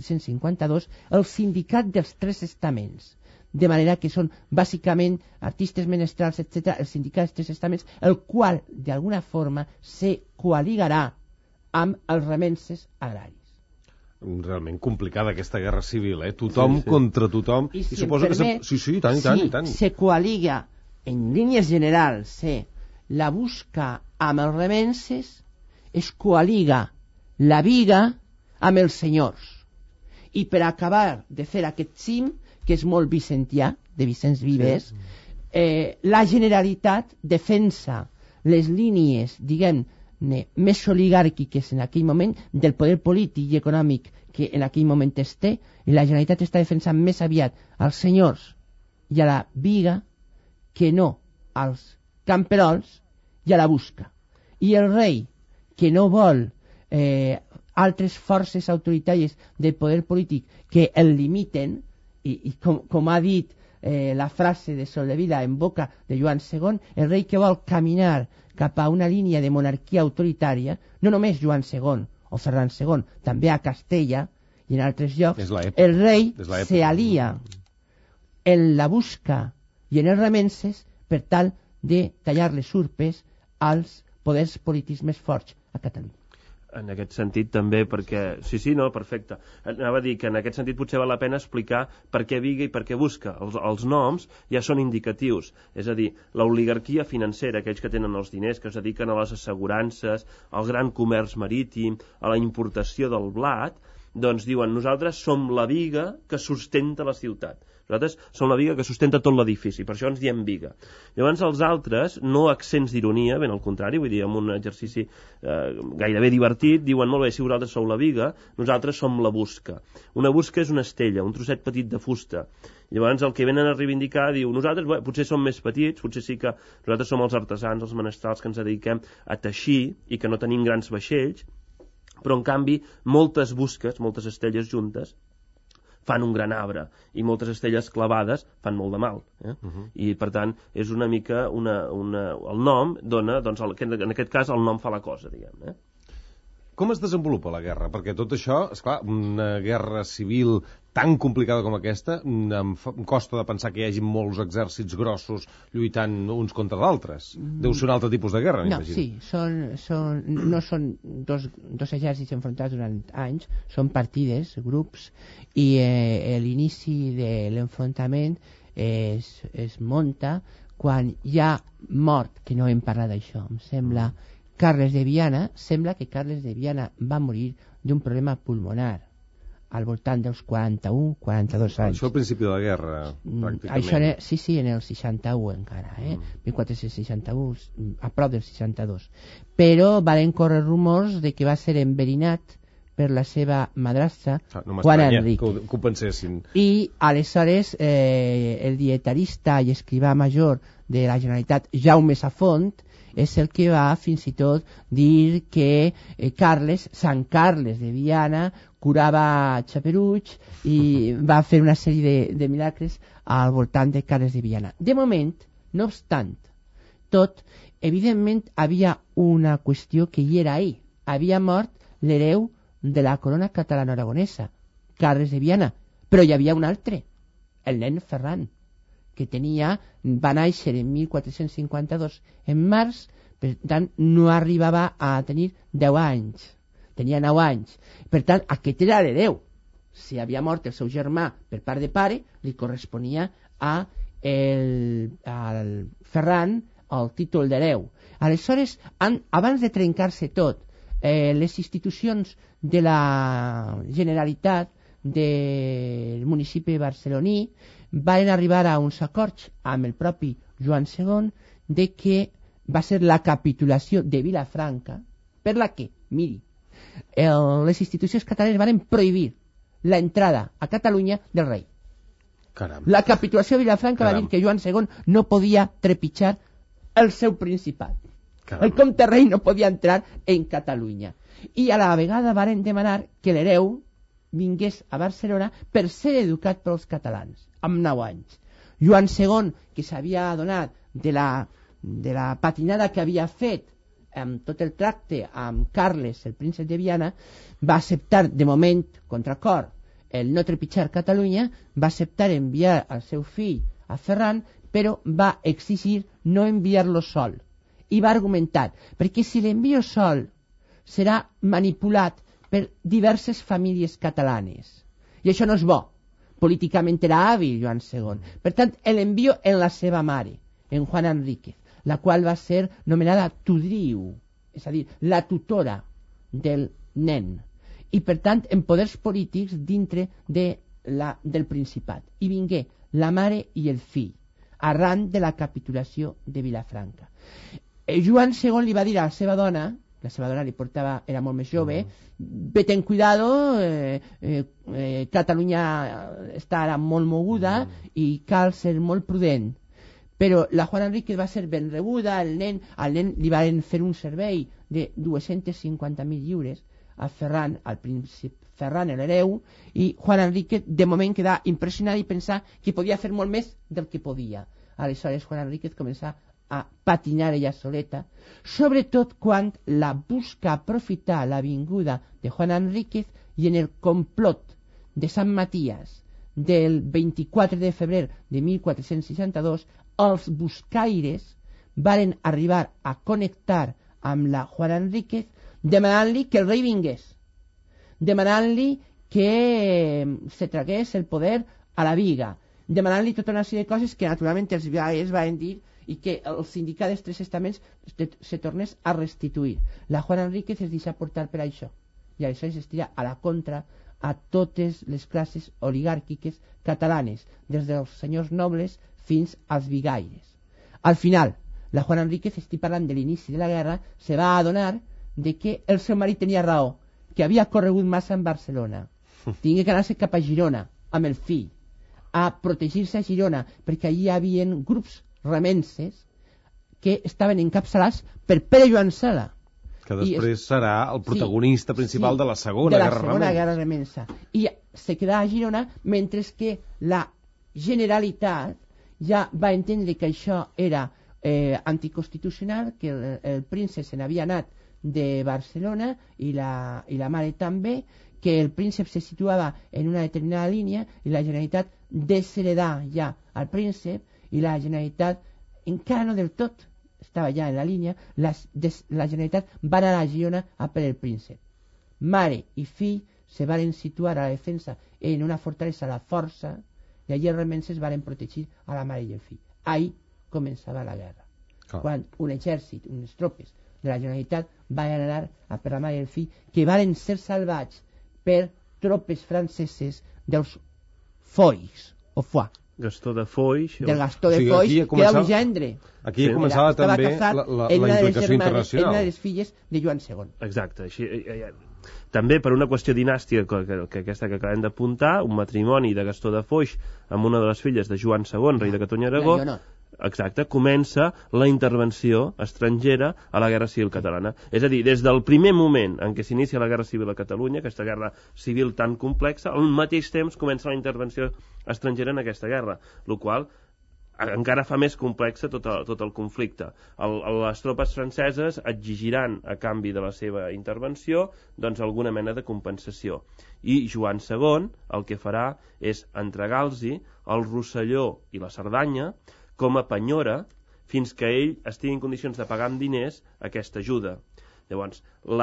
1452 el Sindicat dels Tres Estaments. De manera que són bàsicament artistes, menestrals, etc., el sindicat dels Tres Estaments, el qual, d'alguna forma, se coaligarà amb els remenses agraris. Realment complicada aquesta guerra civil, Tothom contra tothom. I si suposo permet, que tant. Se coaliga, en línies generals, la Busca amb els remenses, es coaliga la Biga amb els senyors. I per acabar de fer aquest cim, que és molt vicentià, de Vicenç Vives, la Generalitat defensa les línies, diguem-ne, més oligàrquiques en aquell moment del poder polític i econòmic que en aquell moment es té, i la Generalitat està defensant més aviat als senyors i a la Biga que no als camperols i a la Busca. I el rei, que no vol altres forces autoritàries del poder polític que el limiten, i com ha dit la frase de Soldevila en boca de Joan II, el rei que vol caminar cap a una línia de monarquia autoritària, no només Joan II o Ferran II, també a Castella i en altres llocs, el rei s'alia en la Busca i en els remenses per tal de tallar les urpes als poders polítics més forts a Catalunya. En aquest sentit també, perquè... Sí, no, perfecte. Anava a dir que en aquest sentit potser val la pena explicar per què Biga i per què Busca. Els noms ja són indicatius. És a dir, l'oligarquia financera, aquells que tenen els diners, que es dediquen a les assegurances, al gran comerç marítim, a la importació del blat, Doncs diuen, nosaltres som la viga que sustenta la ciutat. Nosaltres som la viga que sustenta tot l'edifici, per això ens diem viga. Llavors els altres, no accents d'ironia, ben al contrari, vull dir, amb un exercici gairebé divertit, diuen, molt bé, si vosaltres sou la viga, nosaltres som la busca. Una busca és una estella, un trosset petit de fusta. Llavors el que venen a reivindicar diu, nosaltres potser som més petits, potser sí que nosaltres som els artesans, els menestrals que ens dediquem a teixir i que no tenim grans vaixells, però en canvi moltes busques, moltes estelles juntes, fan un gran arbre, i moltes estelles clavades fan molt de mal. I per tant és una mica el nom dona, doncs, en aquest cas el nom fa la cosa, diguem. Com es desenvolupa la guerra? Perquè tot això, esclar, una guerra civil tan complicada com aquesta, em costa de pensar que hi hagi molts exèrcits grossos lluitant uns contra d'altres. Deu ser un altre tipus de guerra, m'imagino. Sí, no són dos exèrcits enfrontats durant anys, són partides, grups, i l'inici de l'enfrontament es munta quan hi ha mort, que no hem parlat d'això, em sembla. Carles de Viana, sembla que Carles de Viana va morir d'un problema pulmonar al voltant dels 41-42 anys. Això al principi de la guerra, pràcticament. Això sí, en el 61 encara, 1461, a prop del 62. Però van córrer rumors de que va ser enverinat per la seva madrastra, Juan Enrique. Que ho pensessin. I aleshores el dietarista i escrivà major de la Generalitat, Jaume Safont, és el que va fins i tot dir que Sant Carles de Viana curava xaperuig i va fer una sèrie de milagres al voltant de Carles de Viana. De moment, no obstant tot, evidentment havia una qüestió que hi era ahí. Havia mort l'hereu de la corona catalana-aragonesa, Carles de Viana, però hi havia un altre, el nen Ferran, que va néixer en 1452 en març, per tant no arribava a tenir 10 anys, tenia 9 anys, per tant aquest era l'hereu. Si havia mort el seu germà per part de pare, li corresponia al Ferran el títol d'hereu. Aleshores, abans de trencar-se tot, les institucions de la Generalitat del municipi barceloní van arribar a uns acords amb el propi Joan II de que va ser la capitulació de Vilafranca, per la que, miri, les institucions catalanes van prohibir l'entrada a Catalunya del rei. Caram. La capitulació de Vilafranca va dir que Joan II no podia trepitjar el seu principat. Caram. El comte rei no podia entrar en Catalunya. I a la vegada varen demanar que l'hereu vingués a Barcelona per ser educat pels catalans, amb 9 anys. Joan II, que s'havia adonat de la patinada que havia fet amb tot el tracte amb Carles, el príncep de Viana, va acceptar, de moment, contra cor, el no trepitjar Catalunya, va acceptar enviar el seu fill a Ferran, però va exigir no enviar-lo sol. I va argumentar, perquè si l'envio sol serà manipulat per diverses famílies catalanes. I això no és bo. Políticament era hàbil Joan II. Per tant, l'envio en la seva mare, en Juan Enríquez, la qual va ser nomenada tudriu, és a dir, la tutora del nen. I per tant, en poders polítics dintre del Principat. I vingué la mare i el fill, arran de la capitulació de Vilafranca. Joan II li va dir a la seva dona era molt més jove, ve-te'n cuidado, Catalunya està ara molt moguda i cal ser molt prudent. Però la Juan Enríquez va ser ben rebuda, al nen li van fer un servei de 250.000 lliures a Ferran, al príncep Ferran, l'hereu, i Juan Enríquez de moment quedà impressionat i pensar que podia fer molt més del que podia. Aleshores Juan Enríquez començà a patinar ella soleta, sobretot quan la busca aprofitar la vinguda de Juan Enríquez i en el complot de Sant Matías del 24 de febrer de 1462 els buscaires varen arribar a connectar amb la Juan Enríquez demanant-li que el rei vingués, demanant-li que se tragués el poder a la Viga, demanant-li tota una sèrie de coses que naturalment els viaers van dir i que el sindicat dels Tres Estaments se tornés a restituir. La Juan Enríquez es deixa portar per això i aleshores es tira a la contra a totes les classes oligàrquiques catalanes, des dels senyors nobles fins als vigaires. Al final, la Juana Enríquez, estic parlant de l'inici de la guerra, se va adonar de que el seu marit tenia raó, que havia corregut massa en Barcelona. Tingué que anar-se cap a Girona, amb el fill, a protegir-se a Girona, perquè allí hi havia grups remenses que estaven encapçalats per Pere Joan Sala. Que després serà el protagonista principal de la Segona Guerra Remensa. I se quedà a Girona, mentre que la Generalitat ja va entendre que això era anticonstitucional, que el príncep se n'havia anat de Barcelona i la mare també, que el príncep se situava en una determinada línia i la Generalitat desheredà ja al príncep, i la Generalitat encara no del tot estava ja en la línia. La Generalitat va anar a Girona a per el príncep. Mare i fill se varen situar a la defensa en una fortalesa a la Força, i allí els remenses varen protegir a la mare i el fill. Ahí començava la guerra. Quan un exèrcit, unes tropes de la Generalitat van anar a per la mare i el fill, que varen ser salvats per tropes franceses dels Foix o Foix. Gastó de Foix. Del Gastó de Foix, que era un gendre. Aquí començava també la implicació internacional. Una de les filles de Joan II. Exacte. També per una qüestió dinàstica, que aquesta que acabem d'apuntar, un matrimoni de Gastó de Foix amb una de les filles de Joan II, rei de Catalunya i Aragó, exacte, comença la intervenció estrangera a la Guerra Civil Catalana. És a dir, des del primer moment en què s'inicia la Guerra Civil a Catalunya, aquesta guerra civil tan complexa, al mateix temps comença la intervenció estrangera en aquesta guerra, el qual encara fa més complexa tot el conflicte. Les tropes franceses exigiran, a canvi de la seva intervenció, doncs alguna mena de compensació. I Joan II el que farà és entregar-los el Rosselló i la Cerdanya com a penyora fins que ell estigui en condicions de pagar amb diners aquesta ajuda. Llavors,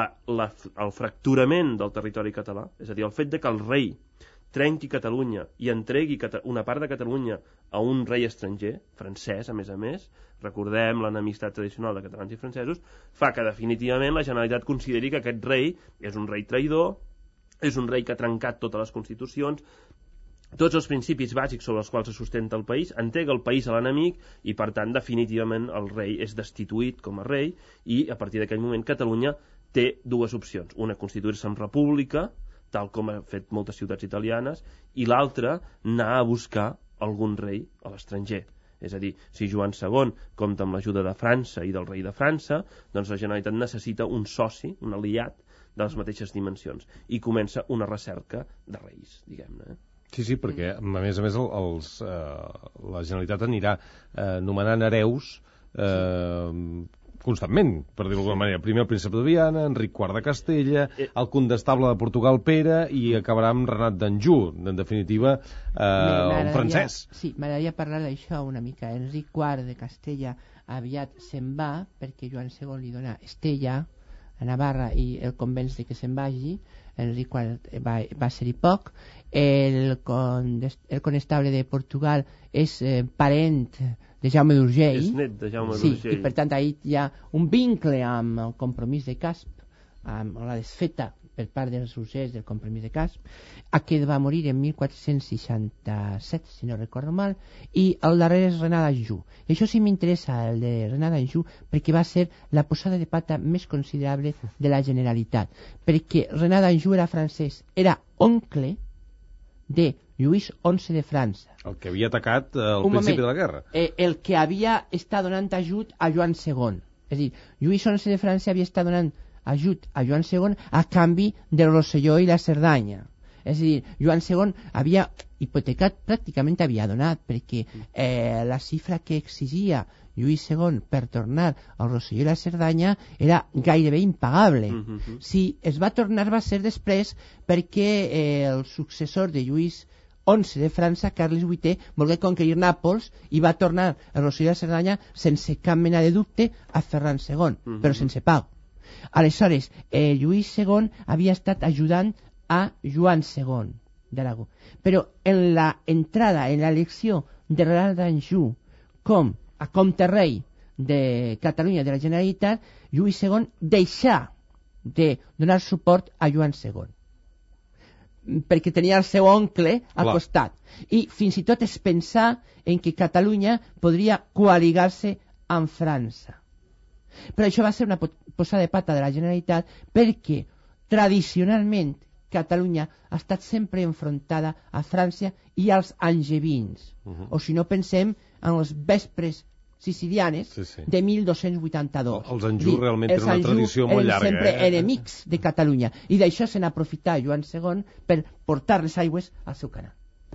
el fracturament del territori català, és a dir, el fet de que el rei trenqui Catalunya i entregui una part de Catalunya a un rei estranger, francès a més, recordem l'enemistat tradicional de catalans i francesos, fa que definitivament la Generalitat consideri que aquest rei és un rei traïdor, és un rei que ha trencat totes les constitucions, tots els principis bàsics sobre els quals se sustenta el país, entrega el país a l'enemic i, per tant, definitivament el rei és destituït com a rei i, a partir d'aquell moment, Catalunya té dues opcions. Una, constituir-se en república, tal com ha fet moltes ciutats italianes, i l'altra, anar a buscar algun rei a l'estranger. És a dir, si Joan II compta amb l'ajuda de França i del rei de França, doncs la Generalitat necessita un soci, un aliat de les mateixes dimensions, i comença una recerca de reis, diguem-ne. Sí, perquè a més la Generalitat anirà nomenant hereus constantment, per dir-ho d'alguna manera. Primer el príncep de Viana, Enric IV de Castella, el condestable de Portugal Pere, i acabarà amb Renat d'Anjou, en definitiva un francès. Sí, m'agradaria parlar d'això una mica. Enric IV de Castella aviat se'n va perquè Joan II li dona Estella a Navarra i el convenç de que se'n vagi. Enric IV va ser-hi poc. El conestable de Portugal és parent de Jaume d'Urgell. És net de Jaume d'Urgell. Sí, i per tant ahí hi ha un vincle amb el compromís de Casp, amb la desfeta per part dels Urgells del compromís de Casp. Aquest va morir en 1467, si no recordo mal, i el darrer és Renat d'Anjou. I això sí m'interessa, el de Renat d'Anjou, perquè va ser la posada de pata més considerable de la Generalitat. Perquè Renat d'Anjou era francès, era oncle de Lluís XI de França. El que havia atacat al principi de la guerra. El que havia estat donant ajut a Joan II. És a dir, Lluís XI de França havia estat donant ajut a Joan II a canvi del Rosselló i la Cerdanya. És a dir, Joan II havia hipotecat, pràcticament havia donat, perquè la xifra que exigia Lluís II per tornar al Rosselló i la Cerdanya era gairebé impagable. Si es va tornar va ser després perquè el successor de Lluís XI de França, Carles VIII, volgué conquerir Nàpols i va tornar al Rosselló i la Cerdanya sense cap mena de dubte a Ferran II, però sense pau. Aleshores, Lluís II havia estat ajudant a Joan II d'Aragó. Però en la entrada, en l'elecció de Renat d'Anjou com a comte rei de Catalunya de la Generalitat, Lluís II deixà de donar suport a Joan II. perquè tenia el seu oncle al costat. I fins i tot es pensar en que Catalunya podria coaligar-se amb França. Però això va ser una posada de pata de la Generalitat perquè tradicionalment Catalunya ha estat sempre enfrontada a França i als angevins. O si no pensem en els vespres sicilianes de 1282. Els Anjou realment tenen una tradició molt llarga. Els sempre enemics de Catalunya. I d'això se n'aprofità Joan II per portar les aigües al seu canal.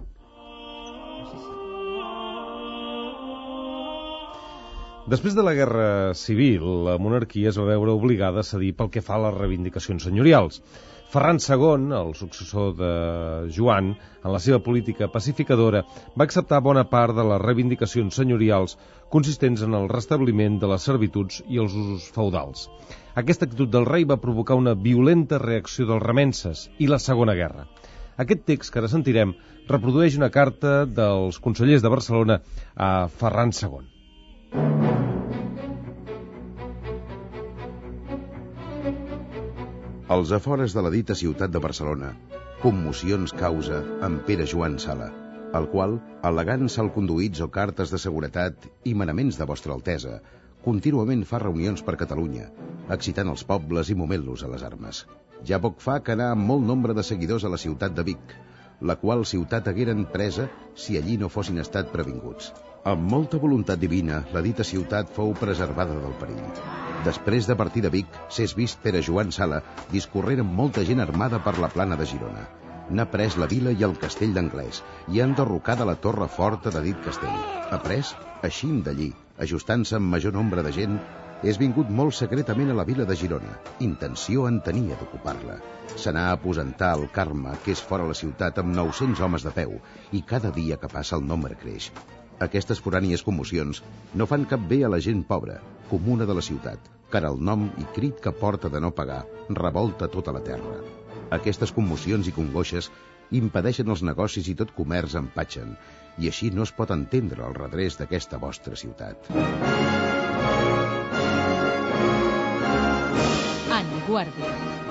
Després de la Guerra Civil, la monarquia es va veure obligada a cedir pel que fa a les reivindicacions senyorials. Ferran II, el successor de Joan, en la seva política pacificadora, va acceptar bona part de les reivindicacions senyorials consistents en el restabliment de les servituds i els usos feudals. Aquesta actitud del rei va provocar una violenta reacció dels remences i la Segona Guerra. Aquest text que ara sentirem reprodueix una carta dels consellers de Barcelona a Ferran II. Als afores de la dita ciutat de Barcelona, commocions causa en Pere Joan Sala, el qual, al·legant salconduïts o cartes de seguretat i manaments de vostra altesa, contínuament fa reunions per Catalunya, excitant els pobles i movent-los a les armes. Ja poc fa que anà amb molt nombre de seguidors a la ciutat de Vic, la qual ciutat hagueren presa si allí no fossin estat previnguts. Amb molta voluntat divina, la dita ciutat fou preservada del perill. Després de partir de Vic, s'és vist Pere Joan Sala discorrent amb molta gent armada per la plana de Girona. N'ha pres la vila i el castell d'Anglès i ha enderrocada la torre forta de dit castell. Ha pres, eixint d'allí, ajustant-se amb major nombre de gent, és vingut molt secretament a la vila de Girona. Intenció en tenia d'ocupar-la. Se n'ha a aposentar al Carme, que és fora la ciutat, amb 900 homes de peu, i cada dia que passa el nombre creix. Aquestes forànies commocions no fan cap bé a la gent pobra, comuna de la ciutat, car el nom i crit que porta de no pagar revolta tota la terra. Aquestes commocions i congoixes impedeixen els negocis i tot comerç empatxen, i així no es pot entendre el redrés d'aquesta vostra ciutat. En Guàrdia.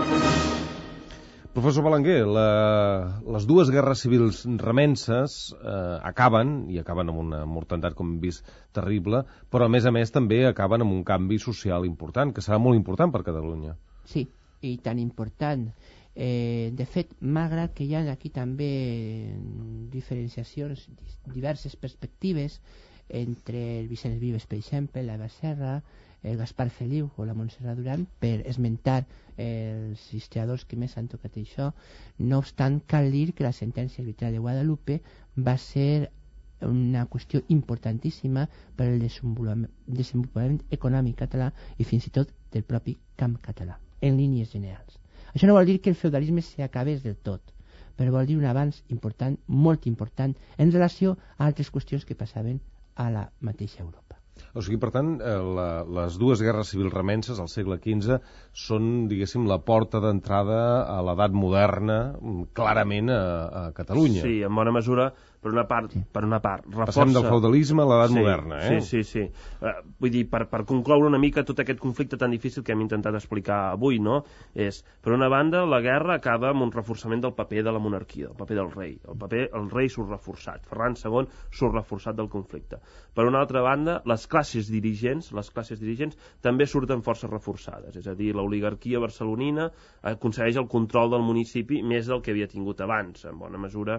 Professor Belenguer, les dues guerres civils remenses acaben, i acaben amb una mortandat, com hem vist, terrible, però a més també acaben amb un canvi social important, que serà molt important per Catalunya. Sí, i tan important. De fet, malgrat que hi ha aquí també diferenciacions, diverses perspectives entre el Vicenç Vives, per exemple, la Serra, el Gaspar Feliu o la Montserrat Duran, per esmentar els historiadors que més han tocat això. No obstant, cal dir que la sentència arbitral de Guadalupe va ser una qüestió importantíssima per al desenvolupament econòmic català i fins i tot del propi camp català, en línies generals. Això no vol dir que el feudalisme s'acabés del tot, però vol dir un avanç important, molt important, en relació a altres qüestions que passaven a la mateixa Europa. O sigui, per tant, les dues guerres civils remenses al segle XV són, diguéssim, la porta d'entrada a l'edat moderna, clarament a Catalunya. Sí, en bona mesura, per una part, reforça... Passem del feudalisme a l'edat moderna, eh? Sí. Vull dir, per concloure una mica tot aquest conflicte tan difícil que hem intentat explicar avui, no? És, per una banda, la guerra acaba amb un reforçament del paper de la monarquia, del paper del rei. El rei surt reforçat, Ferran II surt reforçat del conflicte. Per una altra banda, les classes dirigents també surten força reforçades, és a dir, l'oligarquia barcelonina aconsegueix el control del municipi més del que havia tingut abans, en bona mesura.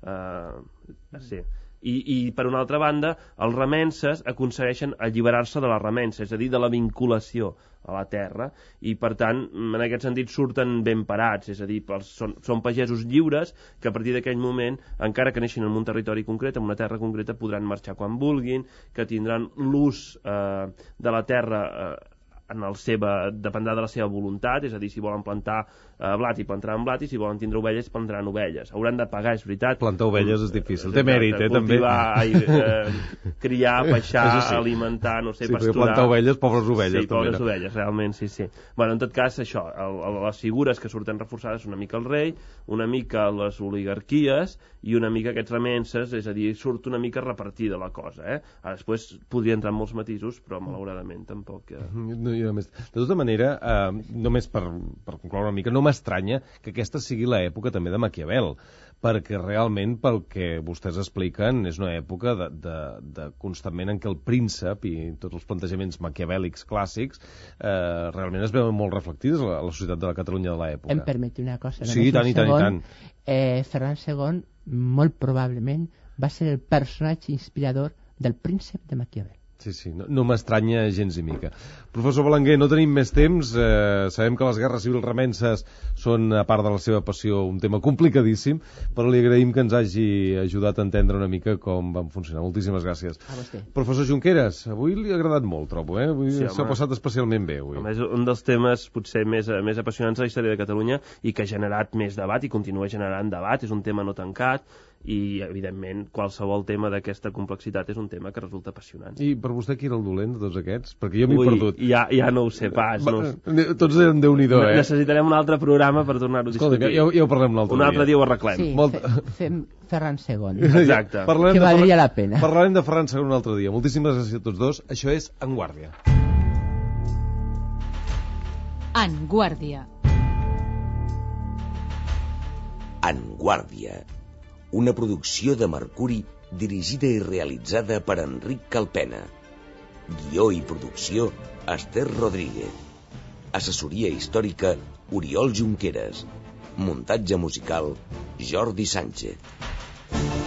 Sí. I per una altra banda, els remences aconsegueixen alliberar-se de la remença, és a dir, de la vinculació a la terra, i per tant, en aquest sentit, surten ben parats, és a dir, són pagesos lliures que a partir d'aquell moment, encara que neixin en un territori concret, en una terra concreta, podran marxar quan vulguin, que tindran l'ús de la terra dependrà de la seva voluntat, és a dir, si volen plantar blat i plantaran blat, i si volen tindre ovelles plantaran ovelles. Hauran de pagar, és veritat. Plantar ovelles és difícil, té mèrit, també. Cultivar, criar, peixar, alimentar, no sé, pasturar. Sí, plantar ovelles, pobres ovelles. Sí, pobres ovelles, realment, sí. Bueno, en tot cas, això, les figures que surten reforçades una mica el rei, una mica les oligarquies i una mica aquests remences, és a dir, surt una mica repartida la cosa, Ara després podria entrar en molts matisos, però malauradament tampoc... De tota manera, només per concloure una mica, no m'estranya que aquesta sigui l'època també de Maquiavel, perquè realment, pel que vostès expliquen, és una època de constantment en què el príncep i tots els plantejaments maquiavèlics clàssics realment es veuen molt reflectides a la societat de la Catalunya de l'època. Em permet una cosa? Sí, i tant. Ferran II, molt probablement, va ser el personatge inspirador del príncep de Maquiavel. Sí, no m'estranya gens i mica. Professor Belenguer, no tenim més temps. Sabem que les guerres civils remenses són, a part de la seva passió, un tema complicadíssim, però li agraïm que ens hagi ajudat a entendre una mica com van funcionar. Moltíssimes gràcies. A vostè. Professor Junqueras, avui li ha agradat molt, trobo, eh? S'ha passat especialment bé, avui. A més, un dels temes potser més apassionants de la història de Catalunya i que ha generat més debat i continua generant debat, és un tema no tancat, i evidentment qualsevol tema d'aquesta complexitat és un tema que resulta apassionant. I per vostè qui era el dolent de tots aquests? Perquè jo m'he perdut. Ja no ho sé pas. Tots eren Déu-n'hi-do, eh? Necessitarem un altre programa per tornar-ho a discutir. Ja ho parlem un altre dia. Un altre dia ho arreglem. Sí, fem Ferran II. Exacte. Que valdria la pena. Parlarem de Ferran II un altre dia. Moltíssimes gràcies a tots dos. Això és En Guàrdia. En Guàrdia. En Guàrdia. Una producció de Mercuri dirigida i realitzada per Enric Calpena. Guió i producció, Esther Rodríguez. Assessoria històrica, Oriol Junqueras. Muntatge musical, Jordi Sánchez.